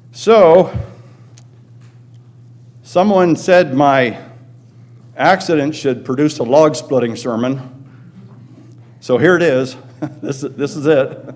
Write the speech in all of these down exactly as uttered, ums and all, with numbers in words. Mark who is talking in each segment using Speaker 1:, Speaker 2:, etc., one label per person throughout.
Speaker 1: So, someone said my accident should produce a log splitting sermon. So here it is. this, is this is it.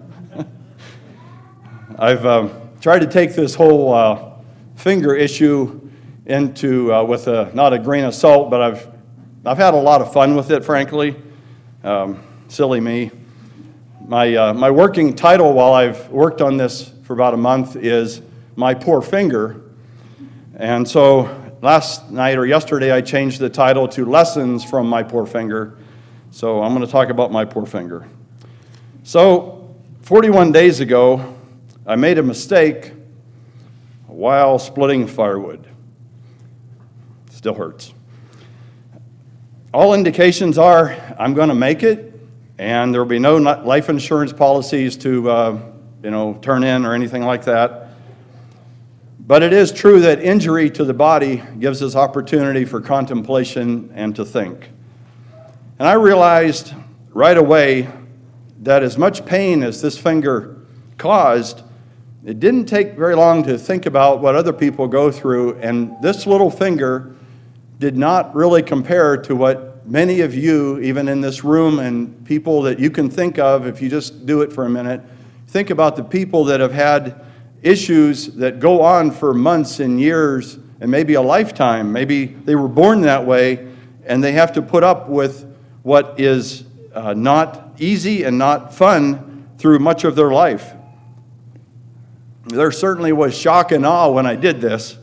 Speaker 1: I've um, tried to take this whole uh, finger issue into uh, with a not a grain of salt, but I've I've had a lot of fun with it, frankly. Um, silly me. My uh, my working title while I've worked on this for about a month is My Poor Finger. And so last night or yesterday I changed the title to Lessons from My Poor Finger. So I'm going to talk about my poor finger. So forty-one days ago, I made a mistake while splitting firewood. Still hurts. All indications are I'm going to make it, and there will be no life insurance policies to, uh, you know, turn in or anything like that. But it is true that injury to the body gives us opportunity for contemplation and to think. And I realized right away that as much pain as this finger caused, it didn't take very long to think about what other people go through, and this little finger did not really compare to what many of you, even in this room, and people that you can think of, if you just do it for a minute, think about the people that have had issues that go on for months and years and maybe a lifetime. Maybe they were born that way and they have to put up with what is uh, not easy and not fun through much of their life. There certainly was shock and awe when I did this.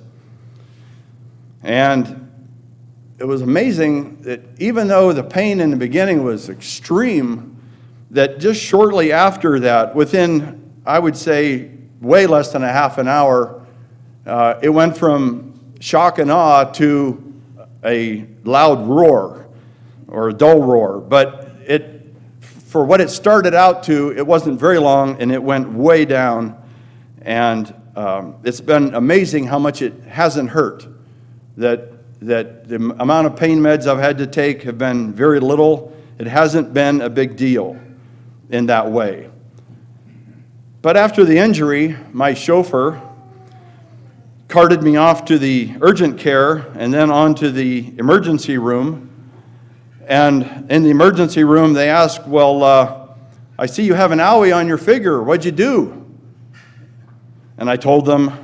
Speaker 1: And it was amazing that even though the pain in the beginning was extreme, that just shortly after that, within, I would say, way less than a half an hour, uh, it went from shock and awe to a loud roar or a dull roar. But it, for what it started out to, it wasn't very long, and it went way down. And um, it's been amazing how much it hasn't hurt. That that the amount of pain meds I've had to take have been very little. It hasn't been a big deal in that way. But after the injury, my chauffeur carted me off to the urgent care and then on to the emergency room. And in the emergency room, they asked, well, uh, I see you have an owie on your finger. What'd you do? And I told them,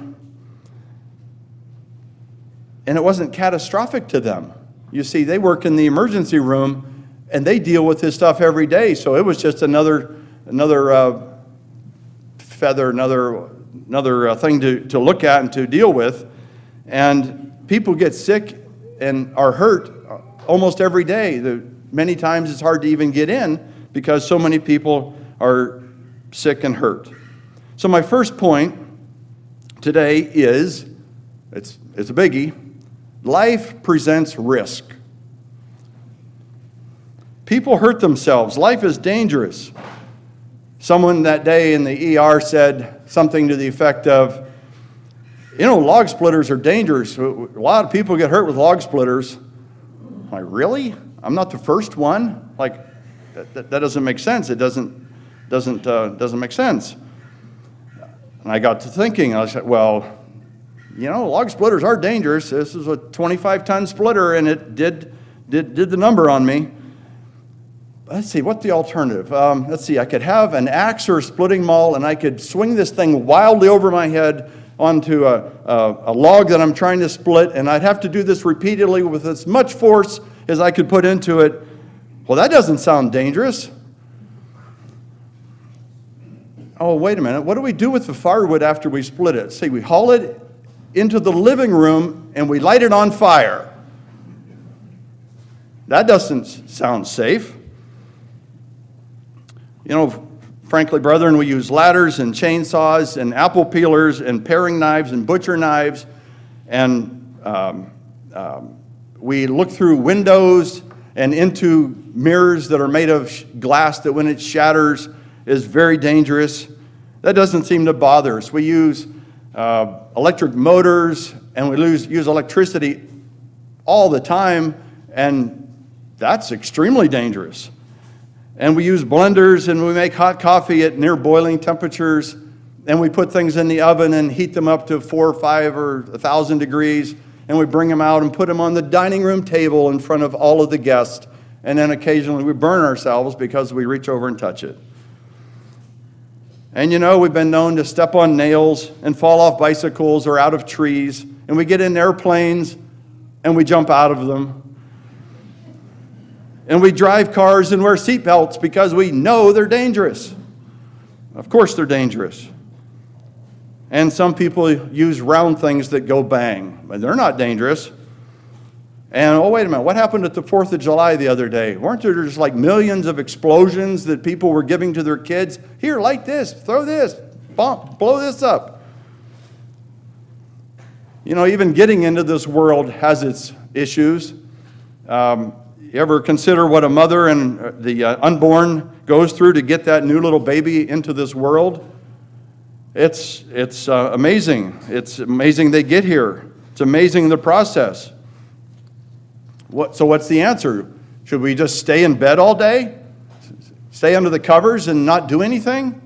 Speaker 1: and it wasn't catastrophic to them. You see, they work in the emergency room, and they deal with this stuff every day. So it was just another another uh, feather, another another uh, thing to, to look at and to deal with. And people get sick and are hurt almost every day. The, many times it's hard to even get in because so many people are sick and hurt. So my first point today is, it's it's a biggie, life presents risk. People hurt themselves. Life is dangerous. Someone that day in the E R said something to the effect of, you know, log splitters are dangerous. A lot of people get hurt with log splitters. I'm like, really? I'm not the first one? Like, that, that, that doesn't make sense. It doesn't, doesn't, uh, doesn't make sense. And I got to thinking, I said, well, you know, log splitters are dangerous. This is a twenty-five ton splitter, and it did did did the number on me. Let's see, what's the alternative? Um, let's see, I could have an axe or a splitting maul, and I could swing this thing wildly over my head onto a, a, a log that I'm trying to split, and I'd have to do this repeatedly with as much force as I could put into it. Well, that doesn't sound dangerous. Oh, wait a minute. What do we do with the firewood after we split it? See, we haul it into the living room and we light it on fire. That doesn't sound safe. You know, frankly, brethren, we use ladders and chainsaws and apple peelers and paring knives and butcher knives, and um, um, we look through windows and into mirrors that are made of glass that when it shatters is very dangerous. That doesn't seem to bother us. We use uh, electric motors and we lose, use electricity all the time, and that's extremely dangerous. And we use blenders and we make hot coffee at near boiling temperatures, and we put things in the oven and heat them up to four or five or a thousand degrees, and we bring them out and put them on the dining room table in front of all of the guests, and then occasionally we burn ourselves because we reach over and touch it. And you know, we've been known to step on nails and fall off bicycles or out of trees, and we get in airplanes and we jump out of them. And we drive cars and wear seatbelts because we know they're dangerous. Of course they're dangerous. And some people use round things that go bang, but they're not dangerous. And, oh, wait a minute, what happened at the fourth of July the other day? Weren't there just like millions of explosions that people were giving to their kids? Here, light this, throw this, bump, blow this up. You know, even getting into this world has its issues. Um, you ever consider what a mother and the uh, unborn goes through to get that new little baby into this world? It's, it's uh, amazing. It's amazing they get here. It's amazing the process. What, so what's the answer? Should we just stay in bed all day? Stay under the covers and not do anything?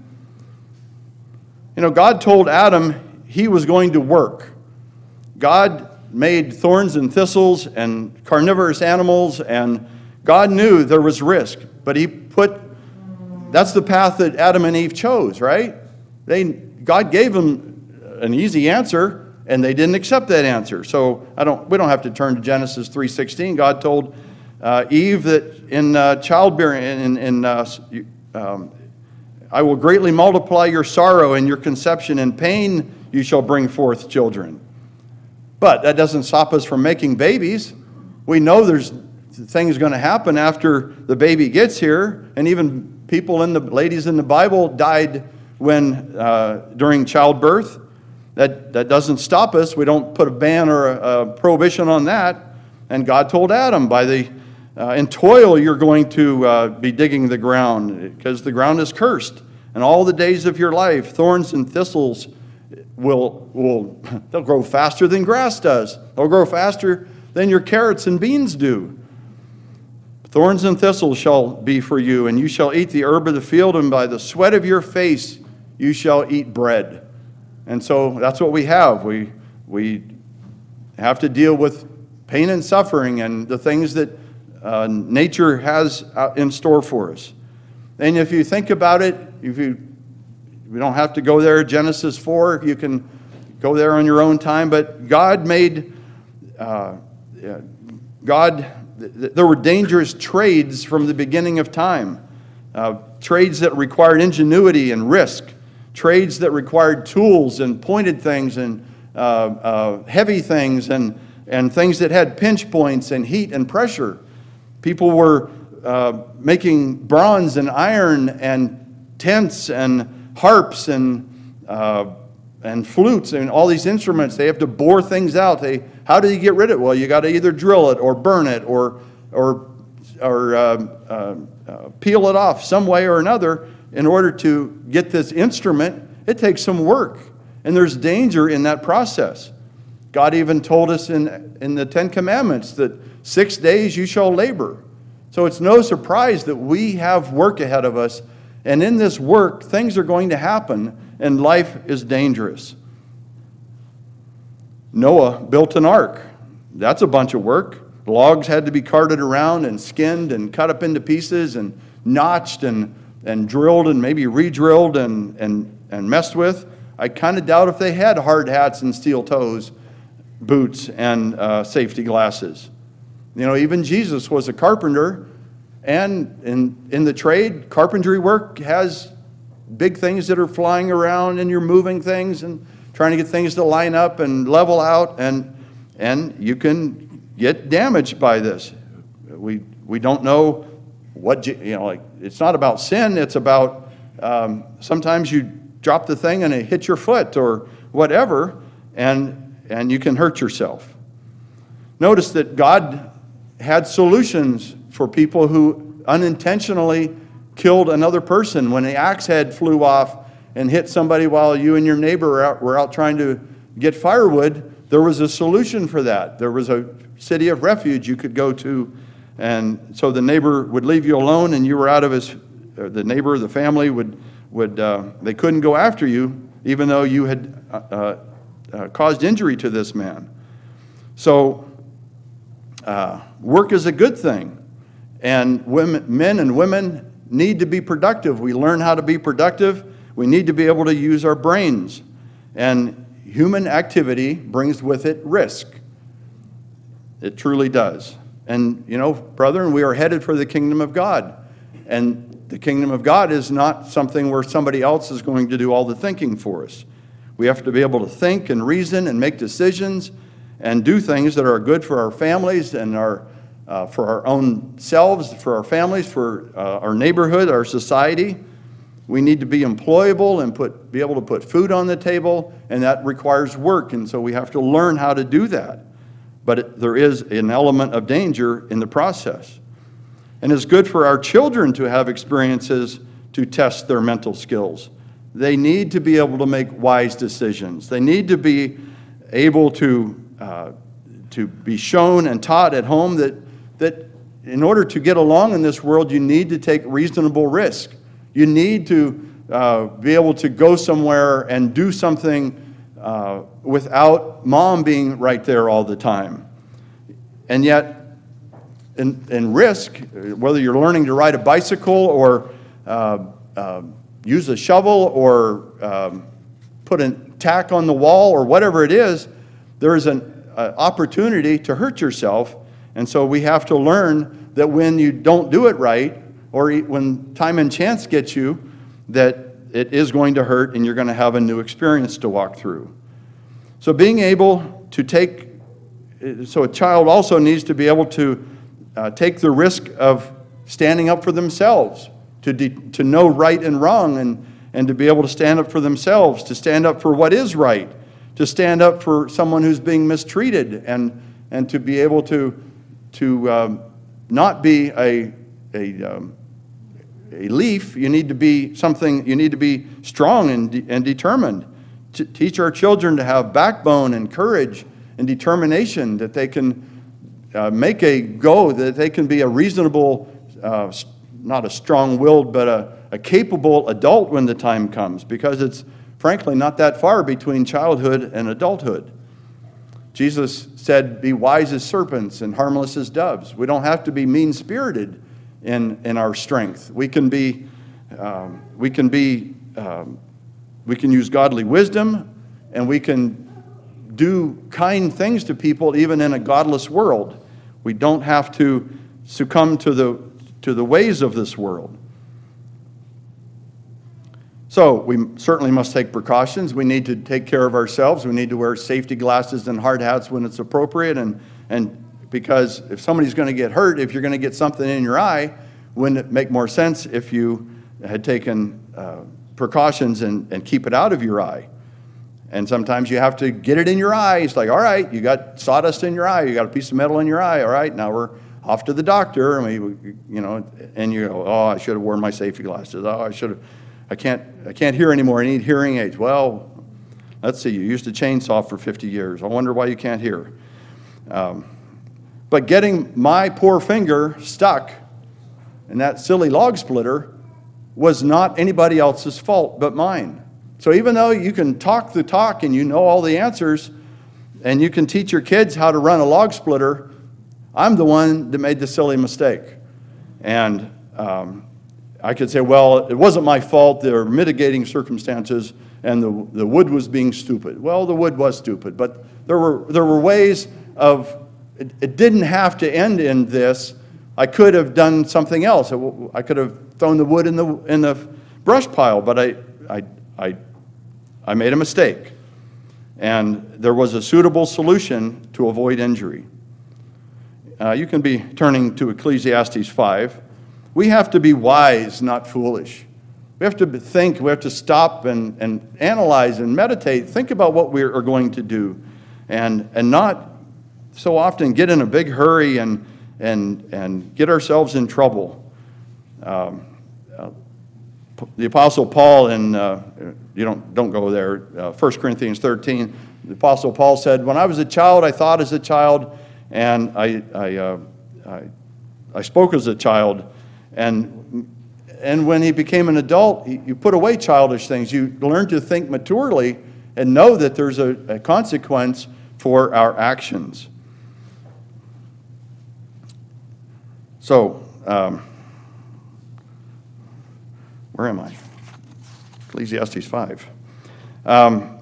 Speaker 1: You know, God told Adam he was going to work. God made thorns and thistles and carnivorous animals, and God knew there was risk. But he put, that's the path that Adam and Eve chose, right? They, God gave them an easy answer, and they didn't accept that answer. So I don't. We don't have to turn to Genesis three sixteen. God told uh, Eve that in uh, childbearing, in, in uh, um, I will greatly multiply your sorrow and your conception. In pain you shall bring forth children. But that doesn't stop us from making babies. We know there's things going to happen after the baby gets here, and even people in the ladies in the Bible died when uh, during childbirth. That, that doesn't stop us. We don't put a ban or a, a prohibition on that. And God told Adam, by the uh, in toil you're going to uh, be digging the ground, because the ground is cursed. And all the days of your life, thorns and thistles will, will they'll grow faster than grass does. They'll grow faster than your carrots and beans do. Thorns and thistles shall be for you, and you shall eat the herb of the field, and by the sweat of your face you shall eat bread. And so that's what we have. We, we have to deal with pain and suffering and the things that uh, nature has in store for us. And if you think about it, if you, we don't have to go there, Genesis four, you can go there on your own time, but God made, uh, God, there were dangerous trades from the beginning of time, uh, trades that required ingenuity and risk. Trades that required tools and pointed things and uh, uh, heavy things and, and things that had pinch points and heat and pressure. People were uh, making bronze and iron and tents and harps and uh, and flutes and all these instruments. They have to bore things out. They, how do you get rid of it? Well, you got to either drill it or burn it or or or uh, uh, uh, peel it off some way or another. In order to get this instrument, it takes some work, and there's danger in that process. God even told us in, in the Ten Commandments that six days you shall labor. So it's no surprise that we have work ahead of us, and in this work, things are going to happen, and life is dangerous. Noah built an ark. That's a bunch of work. Logs had to be carted around and skinned and cut up into pieces and notched and and drilled and maybe re-drilled and, and, and messed with. I kind of doubt if they had hard hats and steel toes, boots, and uh, safety glasses. You know, even Jesus was a carpenter, and in, in the trade, carpentry work has big things that are flying around, and you're moving things and trying to get things to line up and level out, and, and you can get damaged by this. We, we don't know what, you know, like, it's not about sin, it's about um, sometimes you drop the thing and it hits your foot or whatever, and, and you can hurt yourself. Notice that God had solutions for people who unintentionally killed another person. When the axe head flew off and hit somebody while you and your neighbor were out, were out trying to get firewood, there was a solution for that. There was a city of refuge you could go to. And so the neighbor would leave you alone, and you were out of his, or the neighbor, the family would, would uh, they couldn't go after you even though you had uh, uh, caused injury to this man. So uh, work is a good thing, and women, men and women need to be productive. We learn how to be productive. We need to be able to use our brains, and human activity brings with it risk. It truly does. And, you know, brethren, we are headed for the kingdom of God. And the kingdom of God is not something where somebody else is going to do all the thinking for us. We have to be able to think and reason and make decisions and do things that are good for our families and our, uh, for our own selves, for our families, for uh, our neighborhood, our society. We need to be employable and put, be able to put food on the table, and that requires work. And so we have to learn how to do that. But it, there is an element of danger in the process. And it's good for our children to have experiences to test their mental skills. They need to be able to make wise decisions. They need to be able to, uh, to be shown and taught at home that, that in order to get along in this world, you need to take reasonable risk. You need to uh, be able to go somewhere and do something Uh, without mom being right there all the time. And yet, in, in risk, whether you're learning to ride a bicycle or uh, uh, use a shovel or um, put a tack on the wall or whatever it is, there is an uh, opportunity to hurt yourself. And so we have to learn that when you don't do it right, or when time and chance gets you, that it is going to hurt and you're going to have a new experience to walk through. So being able to take, so a child also needs to be able to uh, take the risk of standing up for themselves, to, de- to know right and wrong, and, and to be able to stand up for themselves, to stand up for what is right, to stand up for someone who's being mistreated, and, and to be able to, to um, not be a, a um, a leaf. You need to be something, you need to be strong and, de- and determined. To teach our children to have backbone and courage and determination, that they can uh, make a go, that they can be a reasonable, uh, not a strong-willed, but a, a capable adult when the time comes, because it's frankly not that far between childhood and adulthood. Jesus said, be wise as serpents and harmless as doves. We don't have to be mean-spirited in, in our strength. We can be, um, we can be, um, we can use godly wisdom, and we can do kind things to people even in a godless world. We don't have to succumb to the, to the ways of this world. So we certainly must take precautions. We need to take care of ourselves. We need to wear safety glasses and hard hats when it's appropriate, and, and because if somebody's going to get hurt, if you're going to get something in your eye, wouldn't it make more sense if you had taken uh, precautions and, and keep it out of your eye? And sometimes you have to get it in your eye. It's like, all right, you got sawdust in your eye, you got a piece of metal in your eye, all right, now we're off to the doctor, and we, you know, and you go, oh, I should have worn my safety glasses. Oh, I should have, I can't, I can't hear anymore. I need hearing aids. Well, let's see, you used a chainsaw for fifty years. I wonder why you can't hear. Um, but getting my poor finger stuck in that silly log splitter was not anybody else's fault but mine. So even though you can talk the talk and you know all the answers, and you can teach your kids how to run a log splitter, I'm the one that made the silly mistake. And um, I could say, well, it wasn't my fault. There were mitigating circumstances, and the, the wood was being stupid. Well, the wood was stupid, but there were, there were ways of, it, it didn't have to end in this. I could have done something else. I could have thrown the wood in the, in the brush pile, but I, I, I, I made a mistake. And there was a suitable solution to avoid injury. Uh, you can be turning to Ecclesiastes five. We have to be wise, not foolish. We have to think, we have to stop and, and analyze and meditate, think about what we are going to do, and, and not so often get in a big hurry and, and, and get ourselves in trouble. Um, uh, the Apostle Paul, in, uh, you don't, don't go there, uh, First Corinthians thirteen, the Apostle Paul said, when I was a child, I thought as a child, and I, I, uh, I, I spoke as a child, and and when he became an adult, you put away childish things. You learn to think maturely and know that there's a, a consequence for our actions. So, um, where am I? Ecclesiastes five. Um,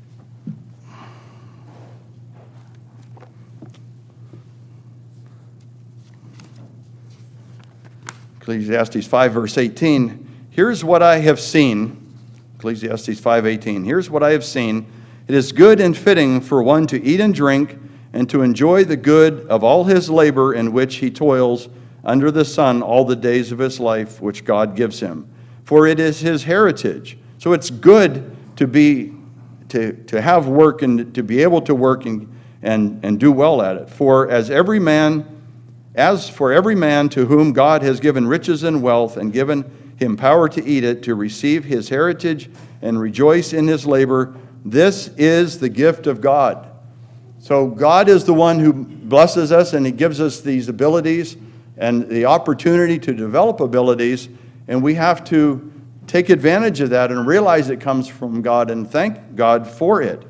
Speaker 1: Ecclesiastes five, verse eighteen. Here's what I have seen. Ecclesiastes five eighteen. Here's what I have seen. It is good and fitting for one to eat and drink and to enjoy the good of all his labor in which he toils under the sun all the days of his life, which God gives him. For it is his heritage. So it's good to be to, to have work and to be able to work and, and, and do well at it. For as every man As for every man to whom God has given riches and wealth and given him power to eat it, to receive his heritage and rejoice in his labor, this is the gift of God. So God is the one who blesses us, and he gives us these abilities and the opportunity to develop abilities, and we have to take advantage of that and realize it comes from God and thank God for it.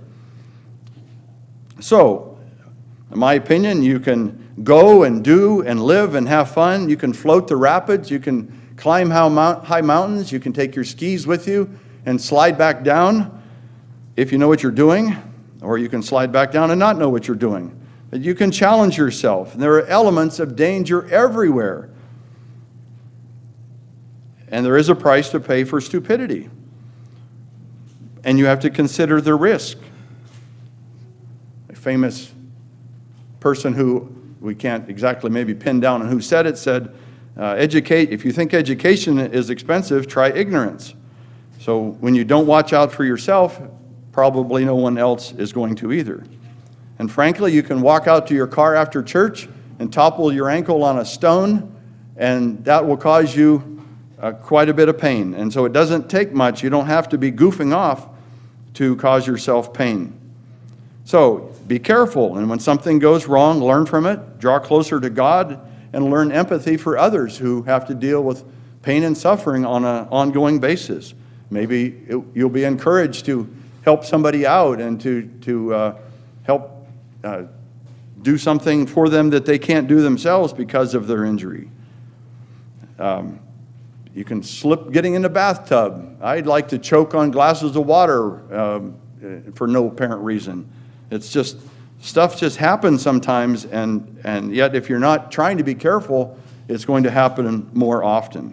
Speaker 1: So, in my opinion, you can go and do and live and have fun. You can float the rapids. You can climb high mountains. You can take your skis with you and slide back down if you know what you're doing, or you can slide back down and not know what you're doing. But you can challenge yourself. And there are elements of danger everywhere. And there is a price to pay for stupidity. And you have to consider the risk. A famous person who we can't exactly maybe pin down on who said it, said, uh, educate, if you think education is expensive, try ignorance. So when you don't watch out for yourself, probably no one else is going to either. And frankly, you can walk out to your car after church and topple your ankle on a stone, and that will cause you uh, quite a bit of pain. And so it doesn't take much. You don't have to be goofing off to cause yourself pain. So be careful, and when something goes wrong, learn from it, draw closer to God, and learn empathy for others who have to deal with pain and suffering on an ongoing basis. Maybe it, you'll be encouraged to help somebody out and to, to uh, help uh, do something for them that they can't do themselves because of their injury. Um, you can slip getting in the bathtub. I'd like to choke on glasses of water um, for no apparent reason. It's just, stuff just happens sometimes, and, and yet if you're not trying to be careful, it's going to happen more often.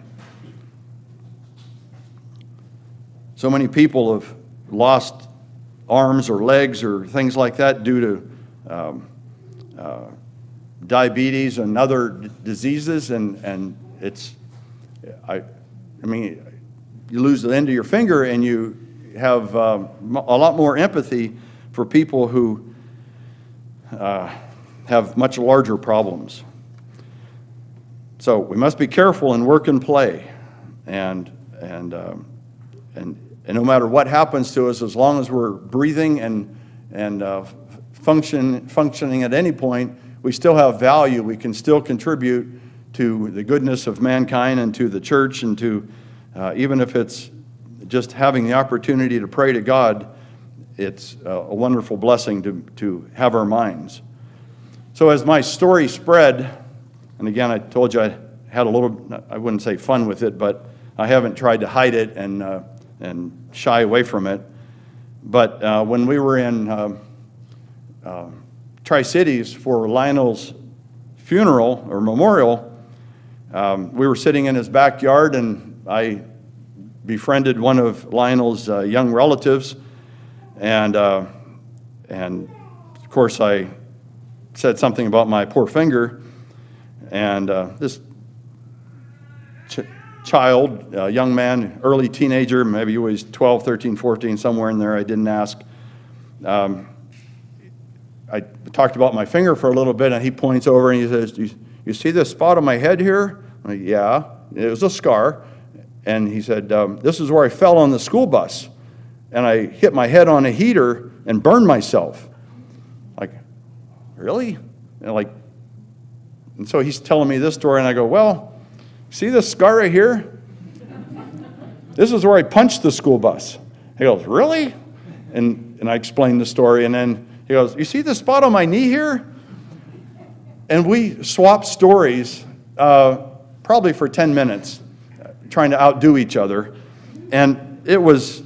Speaker 1: So many people have lost arms or legs or things like that due to um, uh, diabetes and other d- diseases, and, and it's, I, I mean, you lose the end of your finger and you have um, a lot more empathy for people who uh, have much larger problems. So we must be careful in work and play, and and um, and and no matter what happens to us, as long as we're breathing and and uh, function functioning at any point, we still have value. We can still contribute to the goodness of mankind and to the church, and to uh, even if it's just having the opportunity to pray to God. It's a wonderful blessing to, to have our minds. So as my story spread, and again, I told you I had a little, I wouldn't say fun with it, but I haven't tried to hide it and uh, and shy away from it. But uh, when we were in uh, uh, Tri-Cities for Lionel's funeral or memorial, um, we were sitting in his backyard, and I befriended one of Lionel's uh, young relatives. And, uh, and of course, I said something about my poor finger. And uh, this ch- child, a young man, early teenager, maybe he was twelve, thirteen, fourteen, somewhere in there, I didn't ask. Um, I talked about my finger for a little bit, and he points over and he says, you, you see this spot on my head here? I'm like, yeah, it was a scar. And he said, um, this is where I fell on the school bus. And I hit my head on a heater and burned myself. Like, really? And like, and so he's telling me this story, and I go, well, see this scar right here? this is where I punched the school bus. He goes, really? And, and I explained the story, and then he goes, you see the spot on my knee here? And we swapped stories uh, probably for ten minutes, trying to outdo each other. And it was,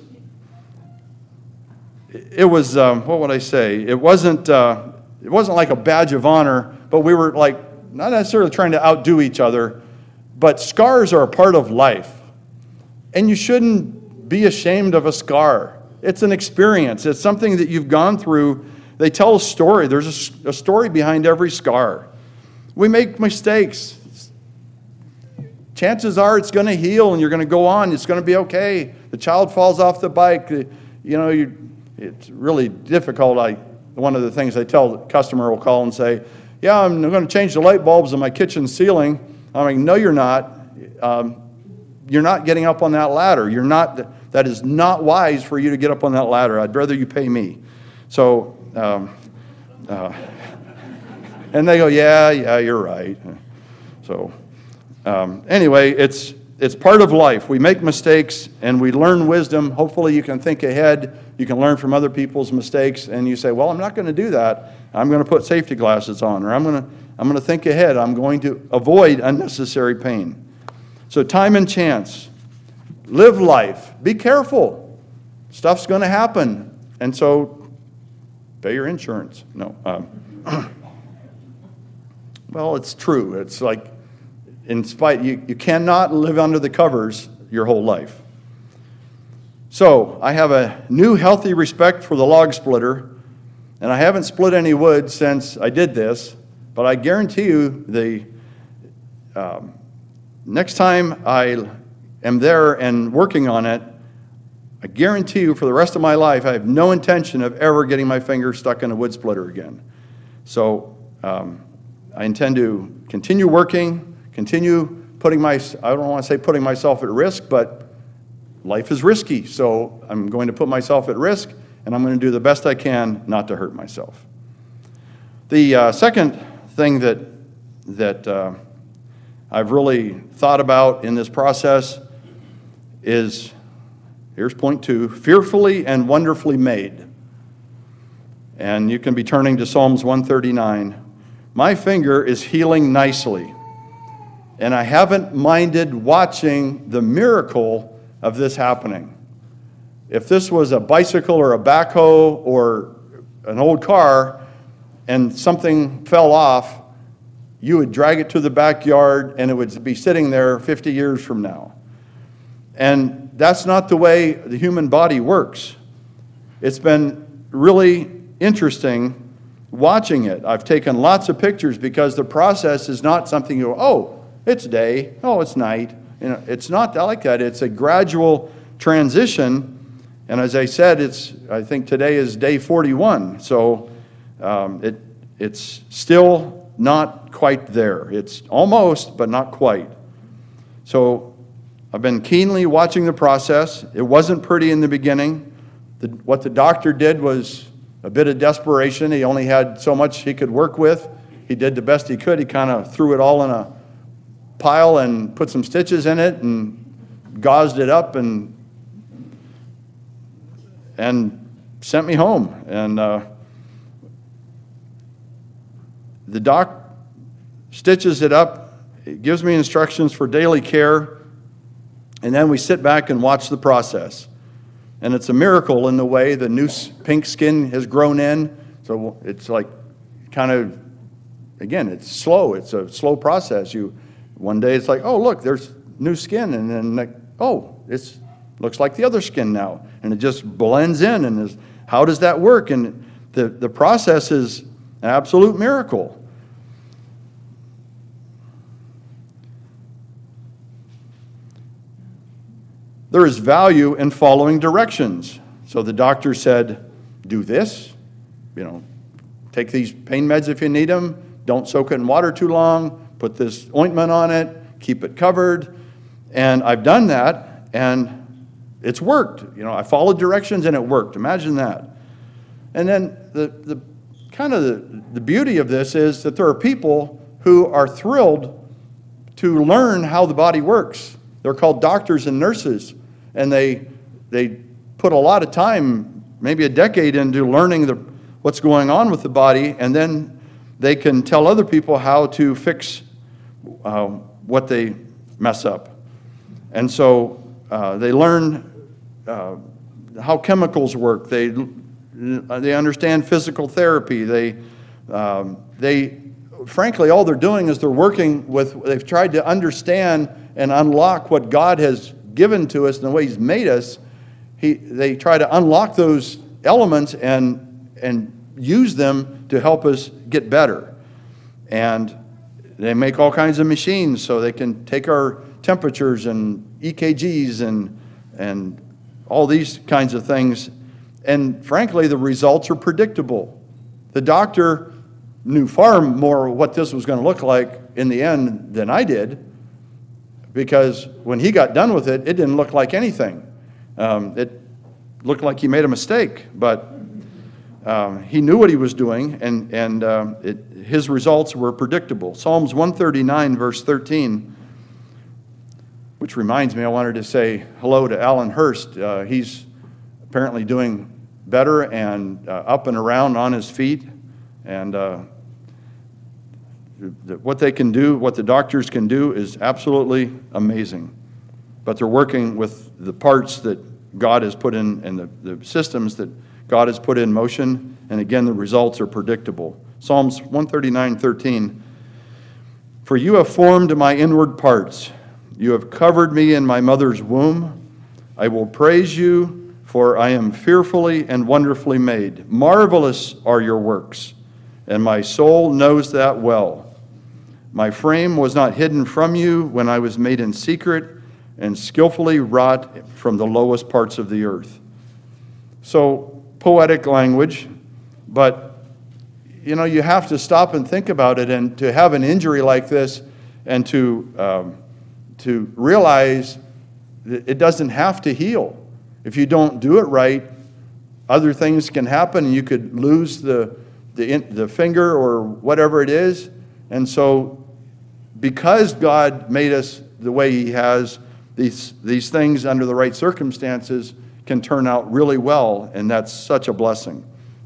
Speaker 1: it was, um, what would I say? It wasn't, uh, it wasn't like a badge of honor, but we were like, not necessarily trying to outdo each other, but scars are a part of life. And you shouldn't be ashamed of a scar. It's an experience. It's something that you've gone through. They tell a story. There's a, a story behind every scar. We make mistakes. Chances are it's going to heal and you're going to go on. It's going to be okay. The child falls off the bike. You know, you, it's really difficult. I, one of the things I tell the customer will call and say, yeah, I'm going to change the light bulbs in my kitchen ceiling. I'm like, no, you're not. Um, you're not getting up on that ladder. You're not. That is not wise for you to get up on that ladder. I'd rather you pay me. So, um, uh, and they go, yeah, yeah, you're right. So, um, anyway, it's it's part of life. We make mistakes and we learn wisdom. Hopefully, you can think ahead. You can learn from other people's mistakes, and you say, well, I'm not going to do that. I'm going to put safety glasses on, or I'm going to I'm going to think ahead. I'm going to avoid unnecessary pain. So time and chance. Live life. Be careful. Stuff's going to happen. And so pay your insurance. No. Um, well, it's true. It's like, in spite, you, you cannot live under the covers your whole life. So I have a new healthy respect for the log splitter, and I haven't split any wood since I did this, but I guarantee you the um, next time I am there and working on it, I guarantee you for the rest of my life, I have no intention of ever getting my finger stuck in a wood splitter again. So um, I intend to continue working, continue putting my, I don't want to say putting myself at risk, but life is risky. So I'm going to put myself at risk, and I'm going to do the best I can not to hurt myself. The uh, second thing that, that uh, I've really thought about in this process is, here's point two, fearfully and wonderfully made. And you can be turning to Psalms one thirty-nine. My finger is healing nicely, and I haven't minded watching the miracle of this happening. If this was a bicycle or a backhoe or an old car and something fell off, you would drag it to the backyard and it would be sitting there fifty years from now. And that's not the way the human body works. It's been really interesting watching it. I've taken lots of pictures because the process is not something you go, oh, it's day, oh, it's night. You know, it's not like that. It's a gradual transition. And as I said, it's, I think today is day forty-one. So um, it it's still not quite there. It's almost, but not quite. So I've been keenly watching the process. It wasn't pretty in the beginning. The, what the doctor did was a bit of desperation. He only had so much he could work with. He did the best he could. He kind of threw it all in a pile and put some stitches in it and gauzed it up and and sent me home. And uh, the doc stitches it up. It gives me instructions for daily care. And then we sit back and watch the process. And it's a miracle in the way the new pink skin has grown in. So it's like kind of, again, it's slow. It's a slow process. You One day it's like, oh, look, there's new skin. And then, like, oh, it's looks like the other skin now. And it just blends in. And is, how does that work? And the, the process is an absolute miracle. There is value in following directions. So the doctor said, do this, you know, take these pain meds if you need them, don't soak it in water too long, put this ointment on it, keep it covered. And I've done that, and it's worked. You know, I followed directions and it worked. Imagine that. And then the, the kind of the, the beauty of this is that there are people who are thrilled to learn how the body works. They're called doctors and nurses. and they they put a lot of time, maybe a decade, into learning the, what's going on with the body, and then they can tell other people how to fix uh, what they mess up. And so uh, they learn uh, how chemicals work. They they understand physical therapy. They um, they frankly, all they're doing is they're working with. They've tried to understand and unlock what God has given to us and the way He's made us. He they try to unlock those elements and and use them to help us get better. And they make all kinds of machines so they can take our temperatures and E K Gs and and all these kinds of things. And frankly, the results are predictable. The doctor knew far more what this was going to look like in the end than I did, because when he got done with it, it didn't look like anything. Um, it looked like he made a mistake, but um, he knew what he was doing, and, and um, it, his results were predictable. Psalms one thirty-nine, verse thirteen, which reminds me, I wanted to say hello to Alan Hurst. Uh, he's apparently doing better and uh, up and around on his feet. And uh, th- what they can do, what the doctors can do, is absolutely amazing. But they're working with the parts that God has put in, and the, the systems that God has put in motion. And again, the results are predictable. Psalms one thirty-nine, thirteen. For you have formed my inward parts. You have covered me in my mother's womb. I will praise you, for I am fearfully and wonderfully made. Marvelous are your works, and my soul knows that well. My frame was not hidden from you when I was made in secret and skillfully wrought from the lowest parts of the earth. So, poetic language, but, you know, you have to stop and think about it, and to have an injury like this and to, um, to realize that it doesn't have to heal. If you don't do it right, other things can happen, and you could lose the The, in, the finger or whatever it is. And so because God made us the way He has, these, these things under the right circumstances can turn out really well, and that's such a blessing.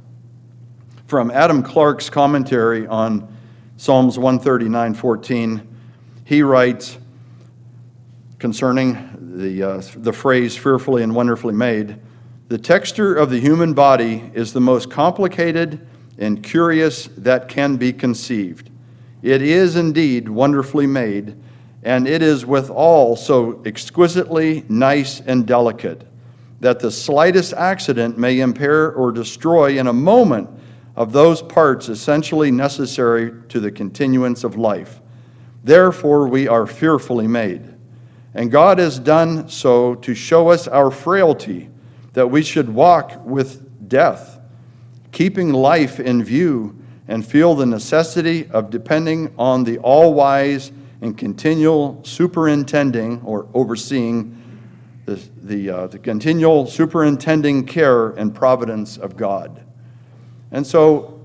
Speaker 1: From Adam Clark's commentary on Psalms one thirty-nine, fourteen, he writes concerning the, uh, the phrase fearfully and wonderfully made, the texture of the human body is the most complicated and curious that can be conceived. It is indeed wonderfully made, and it is withal so exquisitely nice and delicate that the slightest accident may impair or destroy in a moment of those parts essentially necessary to the continuance of life. Therefore we are fearfully made. And God has done so to show us our frailty, that we should walk with death, keeping life in view, and feel the necessity of depending on the all-wise and continual superintending or overseeing the, the, uh, the continual superintending care and providence of God. And so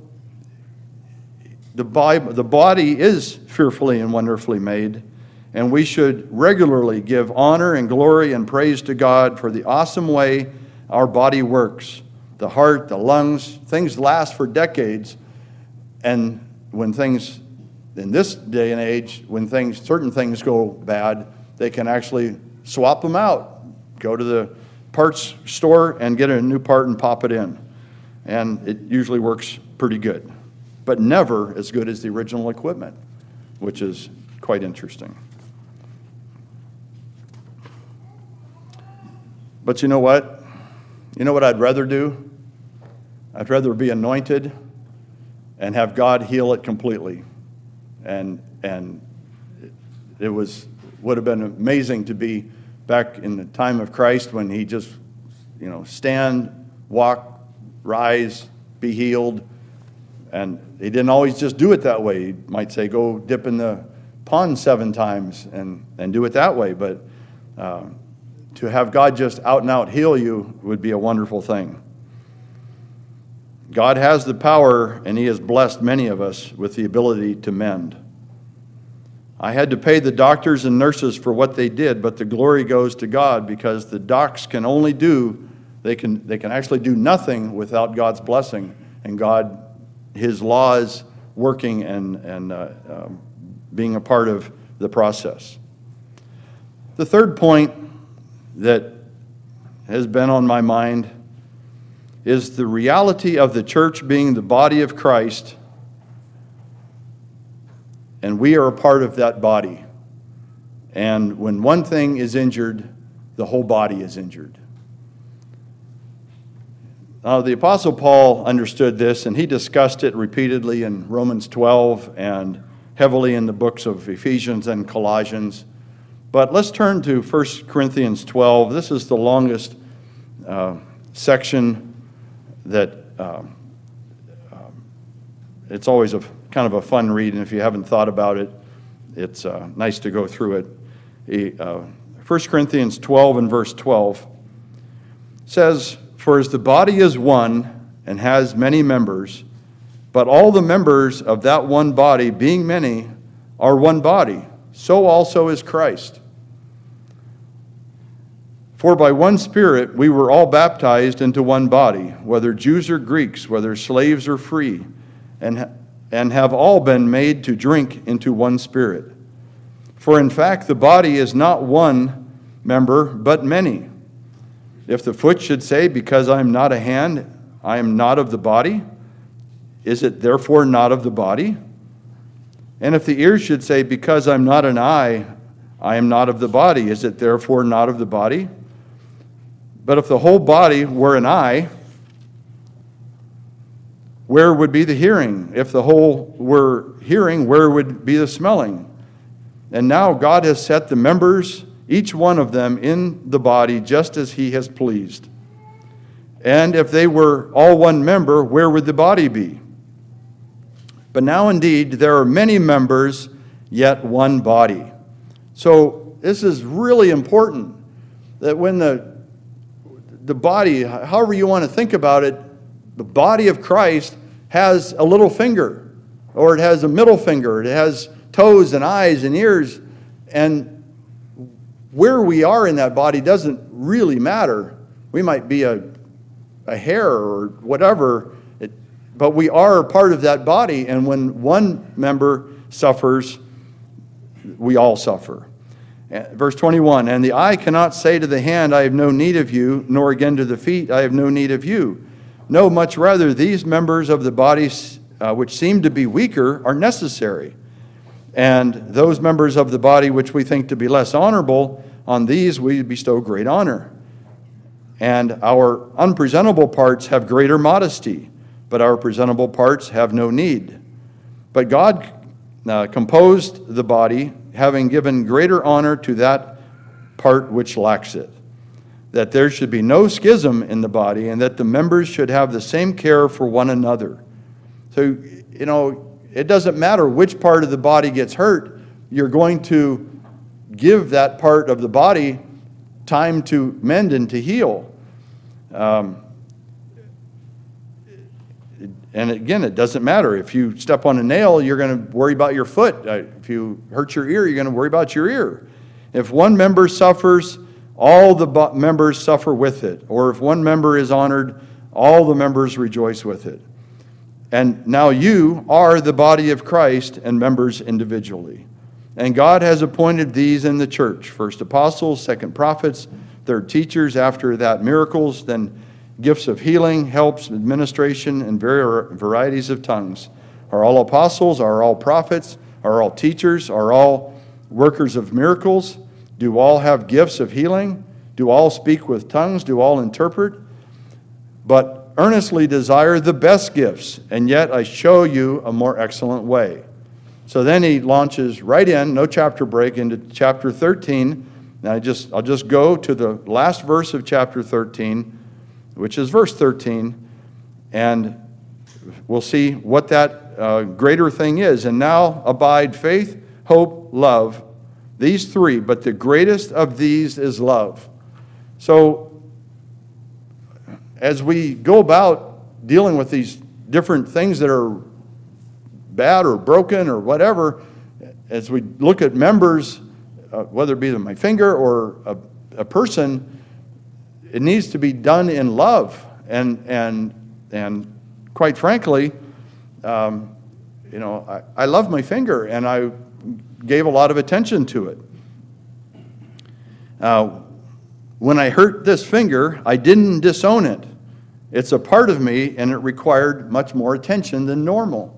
Speaker 1: the, Bible, the body is fearfully and wonderfully made, and we should regularly give honor and glory and praise to God for the awesome way our body works. The heart, the lungs, things last for decades. And when things, in this day and age, when things, certain things go bad, they can actually swap them out. Go to the parts store and get a new part and pop it in. And it usually works pretty good. But never as good as the original equipment, which is quite interesting. But you know what? You know what I'd rather do? I'd rather be anointed and have God heal it completely. And and it was would have been amazing to be back in the time of Christ when He just, you know, stand, walk, rise, be healed. And He didn't always just do it that way. He might say, go dip in the pond seven times and, and do it that way. But uh, to have God just out and out heal you would be a wonderful thing. God has the power, and He has blessed many of us with the ability to mend. I had to pay the doctors and nurses for what they did, but the glory goes to God, because the docs can only do, they can, they can actually do nothing without God's blessing, and God, His laws working and, and uh, um, being a part of the process. The third point that has been on my mind is the reality of the church being the body of Christ, and we are a part of that body. And when one thing is injured, the whole body is injured. Now, the Apostle Paul understood this, and he discussed it repeatedly in Romans twelve and heavily in the books of Ephesians and Colossians. But let's turn to First Corinthians twelve. This is the longest uh, section that uh, um, it's always a kind of a fun read, and if you haven't thought about it, it's uh, nice to go through it. He, uh, First Corinthians twelve and verse twelve says, "For as the body is one and has many members, but all the members of that one body, being many, are one body, so also is Christ. For by one Spirit we were all baptized into one body, whether Jews or Greeks, whether slaves or free, and, and have all been made to drink into one Spirit. For in fact the body is not one member, but many. If the foot should say, because I am not a hand, I am not of the body, is it therefore not of the body? And if the ear should say, because I'm not an eye, I am not of the body, is it therefore not of the body? But if the whole body were an eye, where would be the hearing? If the whole were hearing, where would be the smelling? And now God has set the members, each one of them, in the body just as He has pleased. And if they were all one member, where would the body be? But now indeed there are many members, yet one body." So this is really important, that when the, the body, however you want to think about it, the body of Christ has a little finger, or it has a middle finger, it has toes and eyes and ears, and where we are in that body doesn't really matter. We might be a, a hair or whatever, it, but we are part of that body, and when one member suffers, we all suffer. Verse twenty-one, "And the eye cannot say to the hand, I have no need of you, nor again to the feet, I have no need of you. No, much rather, these members of the body uh, which seem to be weaker are necessary. And those members of the body which we think to be less honorable, on these we bestow great honor. And our unpresentable parts have greater modesty, but our presentable parts have no need. But God uh, composed the body, having given greater honor to that part which lacks it, that there should be no schism in the body, and that the members should have the same care for one another." So, you know, it doesn't matter which part of the body gets hurt, you're going to give that part of the body time to mend and to heal. Um, and again, it doesn't matter. If you step on a nail, you're going to worry about your foot. If you hurt your ear, you're going to worry about your ear. If one member suffers, all the members suffer with it. Or if one member is honored, all the members rejoice with it. And now you are the body of Christ and members individually. And God has appointed these in the church: first apostles, second prophets, third teachers, after that miracles, then gifts of healing, helps, administration, and varieties of tongues. Are all apostles? Are all prophets? Are all teachers? Are all workers of miracles? Do all have gifts of healing? Do all speak with tongues? Do all interpret? But earnestly desire the best gifts, and yet I show you a more excellent way. So then he launches right in, no chapter break, into chapter thirteen. Now I just, I'll just go to the last verse of chapter thirteen, which is verse thirteen, and we'll see what that uh, greater thing is. "And now abide faith, hope, love, these three, but the greatest of these is love." So as we go about dealing with these different things that are bad or broken or whatever, as we look at members, uh, whether it be my finger or a, a person, it needs to be done in love. And and and quite frankly, um, you know, I, I love my finger, and I gave a lot of attention to it. Uh, when I hurt this finger, I didn't disown it. It's a part of me, and it required much more attention than normal.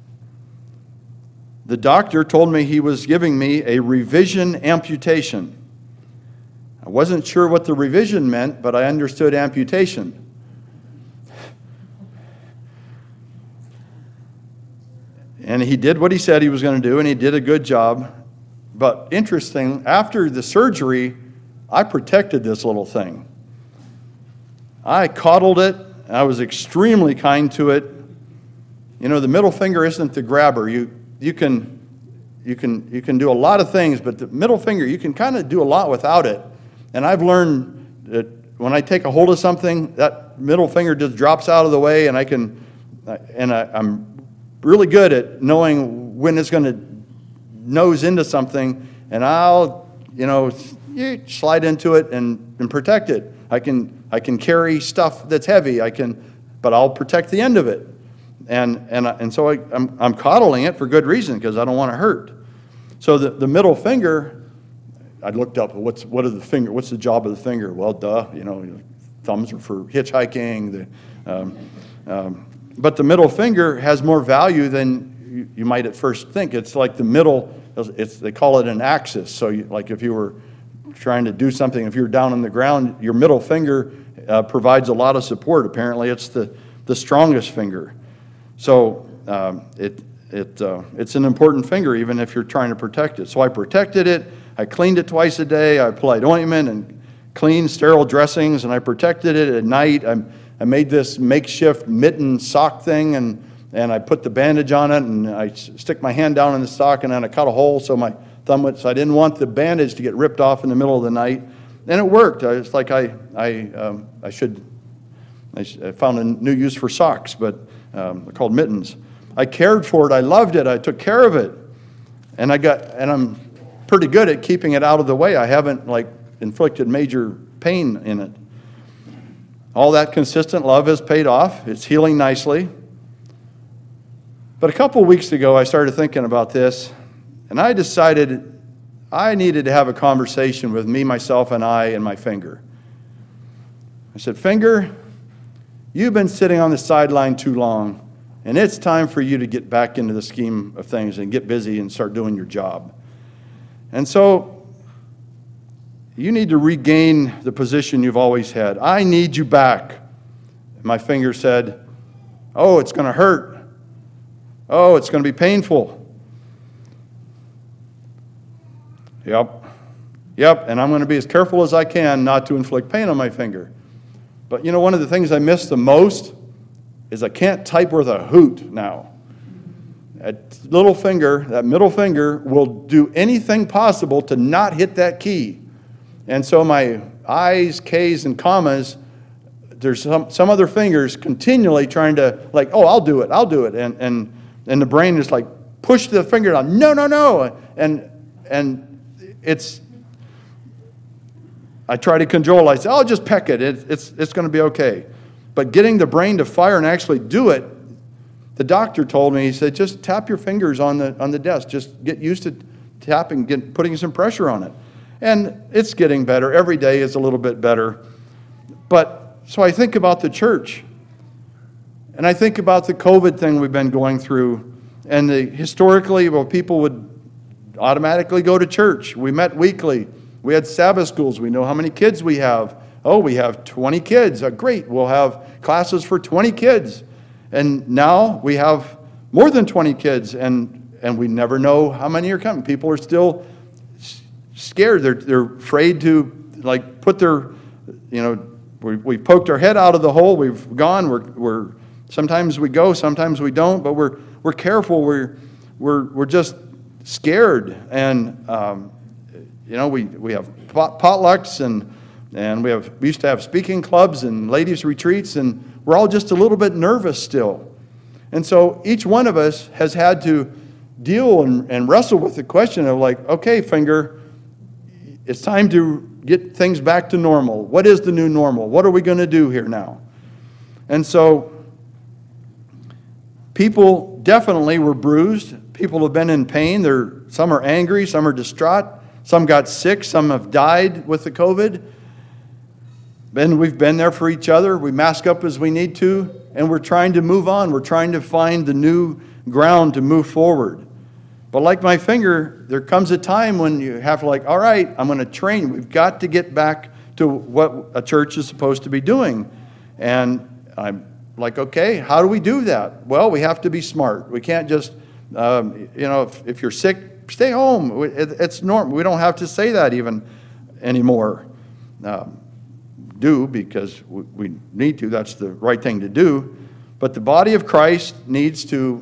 Speaker 1: The doctor told me he was giving me a revision amputation. I wasn't sure what the revision meant, but I understood amputation. And he did what he said he was going to do, and he did a good job. But interesting, after the surgery, I protected this little thing. I coddled it. I was extremely kind to it. You know, the middle finger isn't the grabber. You you can you can you can do a lot of things, but the middle finger, you can kind of do a lot without it. And I've learned that when I take a hold of something, that middle finger just drops out of the way, and I can and I, I'm really good at knowing when it's going to nose into something, and I'll you know slide into it and, and protect it. I can I can carry stuff that's heavy. I can, but I'll protect the end of it, and and and so I, I'm I'm coddling it for good reason, because I don't want to hurt. So the, the middle finger, I looked up what's what are the finger what's the job of the finger? Well, duh, you know, thumbs are for hitchhiking. The, um, um, but the middle finger has more value than you, you might at first think. It's like the middle. It's they call it an axis. So you, like if you were trying to do something, if you're down on the ground, your middle finger uh, provides a lot of support. Apparently, it's the, the strongest finger. So um, it, it, uh, it's an important finger, even if you're trying to protect it. So I protected it. I cleaned it twice a day. I applied ointment and clean, sterile dressings, and I protected it at night. I, I made this makeshift mitten sock thing, and, and I put the bandage on it, and I stick my hand down in the sock, and then I cut a hole so my thumb went, so I didn't want the bandage to get ripped off in the middle of the night. And it worked. I, it's like I, I, um, I should, I found a new use for socks, but um, they're called mittens. I cared for it. I loved it. I took care of it. And I got, and I'm pretty good at keeping it out of the way. I haven't like inflicted major pain in it. All that consistent love has paid off. It's healing nicely. But a couple weeks ago, I started thinking about this, and I decided I needed to have a conversation with me, myself, and I, and my finger. I said, finger, you've been sitting on the sideline too long, and it's time for you to get back into the scheme of things and get busy and start doing your job. And so you need to regain the position you've always had. I need you back. And my finger said, oh, it's going to hurt. Oh, it's going to be painful. Yep, yep, and I'm going to be as careful as I can not to inflict pain on my finger. But you know, one of the things I miss the most is I can't type with a hoot now. That little finger, that middle finger, will do anything possible to not hit that key. And so my I's, K's, and commas, there's some, some other fingers continually trying to, like, oh, I'll do it, I'll do it. And, and, and the brain is like, push the finger down, no, no, no. And, and it's, I try to cajole. I say, oh, just peck it. it it's it's going to be okay. But getting the brain to fire and actually do it, the doctor told me, he said, just tap your fingers on the on the desk. Just get used to tapping, get, putting some pressure on it. And it's getting better. Every day is a little bit better. But so I think about the church. And I think about the COVID thing we've been going through. And the historically, well, people would automatically go to church. We met weekly. We had Sabbath schools. We know how many kids we have. Oh, we have twenty kids. Oh, great. We'll have classes for twenty kids. And now we have more than twenty kids, and, and we never know how many are coming. People are still scared. They're, they're afraid to, like, put their, you know, we, we've poked our head out of the hole. We've gone. We're, we're sometimes we go, sometimes we don't, but we're, we're careful. We're, we're, we're just scared, and um, you know we we have pot, potlucks and and we have we used to have speaking clubs and ladies retreats, and we're all just a little bit nervous still. And so each one of us has had to deal and, and wrestle with the question of like, okay, finger, it's time to get things back to normal. What is the new normal? What are we going to do here now? And so people definitely were bruised. People have been in pain. They're, some are angry, some are distraught, some got sick, some have died with the COVID. And we've been there for each other. We mask up as we need to, and we're trying to move on. We're trying to find the new ground to move forward. But like my finger, there comes a time when you have to like, all right, I'm going to train. We've got to get back to what a church is supposed to be doing. And I'm like, okay, how do we do that? Well, we have to be smart. We can't just, um, you know, if, if you're sick, stay home. It, it's normal. We don't have to say that even anymore. Um, do because we, we need to. That's the right thing to do. But the body of Christ needs to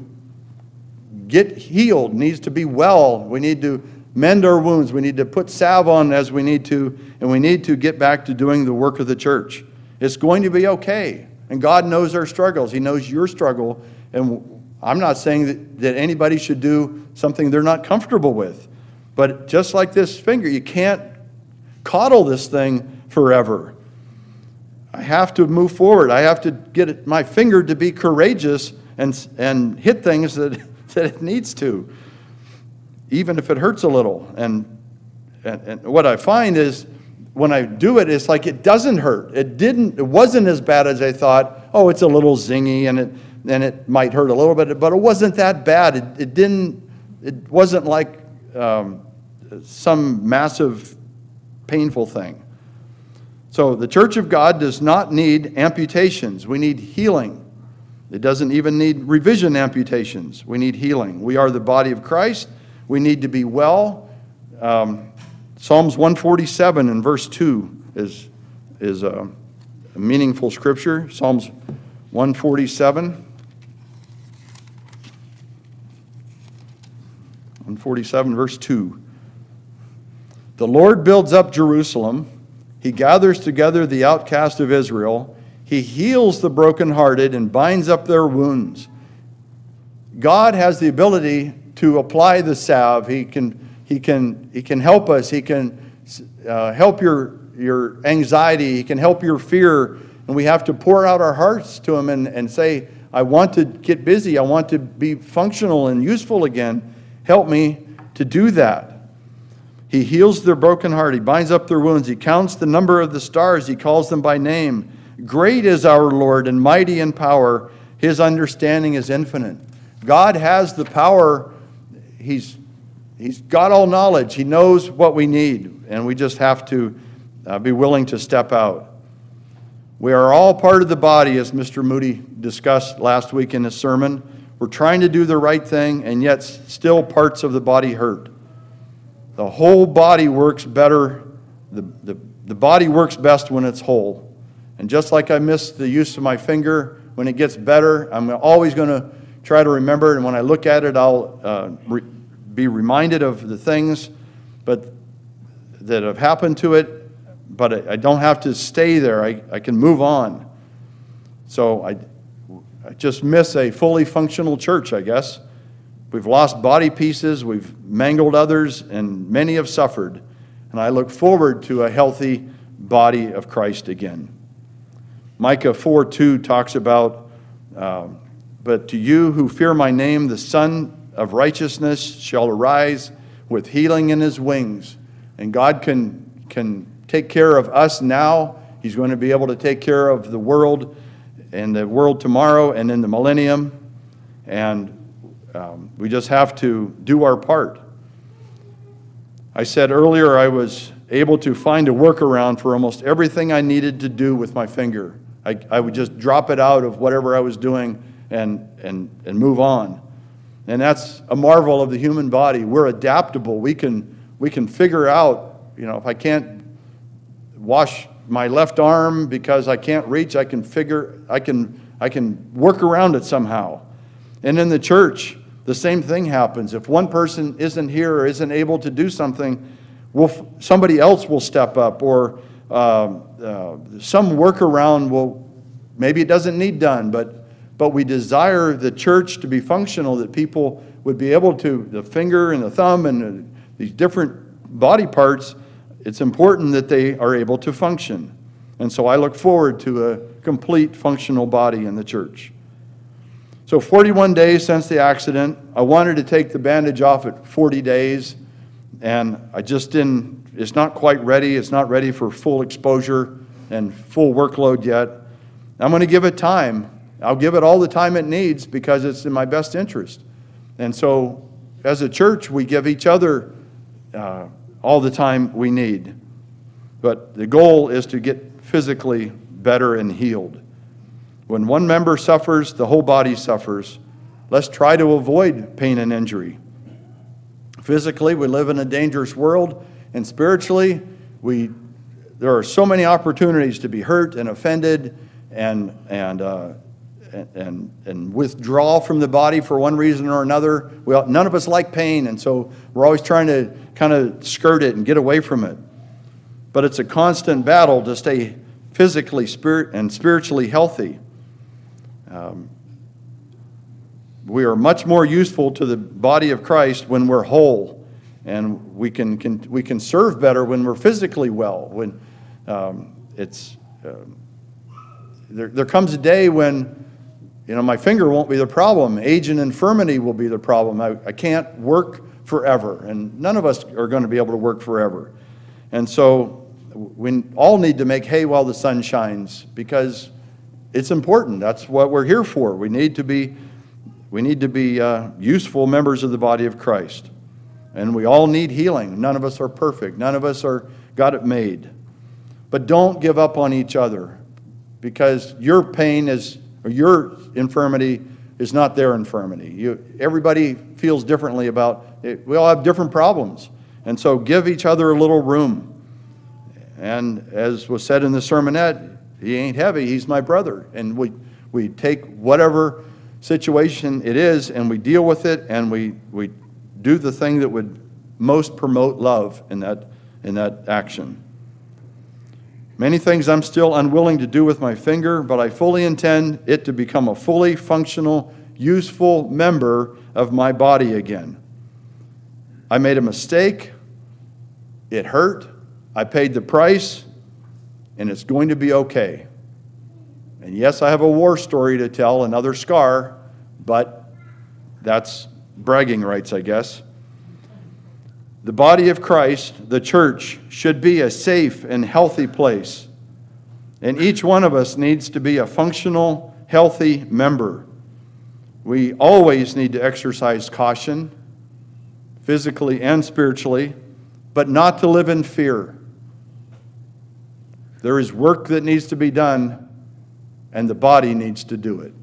Speaker 1: get healed, needs to be well. We need to mend our wounds. We need to put salve on as we need to, and we need to get back to doing the work of the church. It's going to be okay. And God knows our struggles. He knows your struggle. And I'm not saying that, that anybody should do something they're not comfortable with. But just like this finger, you can't coddle this thing forever. I have to move forward. I have to get my finger to be courageous and, and hit things that that it needs to, even if it hurts a little. And, and, and what I find is when I do it, it's like it doesn't hurt. It didn't, it wasn't as bad as I thought. Oh, it's a little zingy and it and it might hurt a little bit, but it wasn't that bad. It, it didn't, it wasn't like um, some massive painful thing. So the Church of God does not need amputations. We need healing. It doesn't even need revision amputations. We need healing. We are the body of Christ. We need to be well. Um, Psalms one forty-seven and verse two is, is a, a meaningful scripture. Psalms one forty-seven. one forty-seven verse two. The Lord builds up Jerusalem. He gathers together the outcast of Israel. He heals the brokenhearted and binds up their wounds. God has the ability to apply the salve. He can, he can, he can help us. He can uh, help your, your anxiety. He can help your fear. And we have to pour out our hearts to Him and, and say, I want to get busy. I want to be functional and useful again. Help me to do that. He heals their broken heart. He binds up their wounds. He counts the number of the stars. He calls them by name. Great is our Lord and mighty in power. His understanding is infinite. God has the power. He's, he's got all knowledge. He knows what we need, and we just have to uh, be willing to step out. We are all part of the body, as Mister Moody discussed last week in his sermon. We're trying to do the right thing, and yet still parts of the body hurt. The whole body works better. The, the, the body works best when it's whole. And just like I miss the use of my finger, when it gets better, I'm always going to try to remember it. And when I look at it, I'll uh, re- be reminded of the things but that have happened to it. But I, I don't have to stay there. I, I can move on. So I, I just miss a fully functional church, I guess. We've lost body pieces. We've mangled others, and many have suffered. And I look forward to a healthy body of Christ again. Micah four two talks about, uh, but to you who fear my name, the Son of Righteousness shall arise with healing in his wings. And God can, can take care of us now. He's going to be able to take care of the world and the world tomorrow and in the millennium. And um, we just have to do our part. I said earlier I was able to find a workaround for almost everything I needed to do with my finger. I, I would just drop it out of whatever I was doing and, and, and move on. And that's a marvel of the human body. We're adaptable. We can, we can figure out, you know, if I can't wash my left arm because I can't reach, I can figure, I can, I can work around it somehow. And in the church, the same thing happens. If one person isn't here or isn't able to do something, we'll, somebody else will step up, or uh, uh, some workaround will, maybe it doesn't need done, but but we desire the church to be functional, that people would be able to, the finger and the thumb and the, these different body parts, it's important that they are able to function. And so I look forward to a complete functional body in the church. So forty-one days since the accident. I wanted to take the bandage off at forty days, and I just didn't, it's not quite ready. It's not ready for full exposure and full workload yet. I'm going to give it time. I'll give it all the time it needs because it's in my best interest. And so as a church, we give each other uh, all the time we need. But the goal is to get physically better and healed. When one member suffers, the whole body suffers. Let's try to avoid pain and injury. Physically, we live in a dangerous world, and spiritually, we there are so many opportunities to be hurt and offended and and uh, and and withdraw from the body for one reason or another. We all, none of us like pain, and so we're always trying to kind of skirt it and get away from it. But it's a constant battle to stay physically spirit and spiritually healthy. Um, we are much more useful to the body of Christ when we're whole, and we can, can we can serve better when we're physically well. When um, it's uh, there, there comes a day when, you know, my finger won't be the problem. Age and infirmity will be the problem. I, I can't work forever, and none of us are going to be able to work forever. And so we all need to make hay while the sun shines, because it's important. That's what we're here for. We need to be, we need to be uh, useful members of the body of Christ. And we all need healing. None of us are perfect. None of us are got it made. But don't give up on each other, because your pain is, or your infirmity is not their infirmity. You, everybody feels differently about it. We all have different problems. And so give each other a little room. And as was said in the sermonette, he ain't heavy, he's my brother. And we, we take whatever situation it is and we deal with it, and we, we do the thing that would most promote love in that, in that action. Many things I'm still unwilling to do with my finger, but I fully intend it to become a fully functional, useful member of my body again. I made a mistake. It hurt. I paid the price, and it's going to be okay. And yes, I have a war story to tell, another scar, but that's bragging rights, I guess. The body of Christ, the church, should be a safe and healthy place. And each one of us needs to be a functional, healthy member. We always need to exercise caution, physically and spiritually, but not to live in fear. There is work that needs to be done, and the body needs to do it.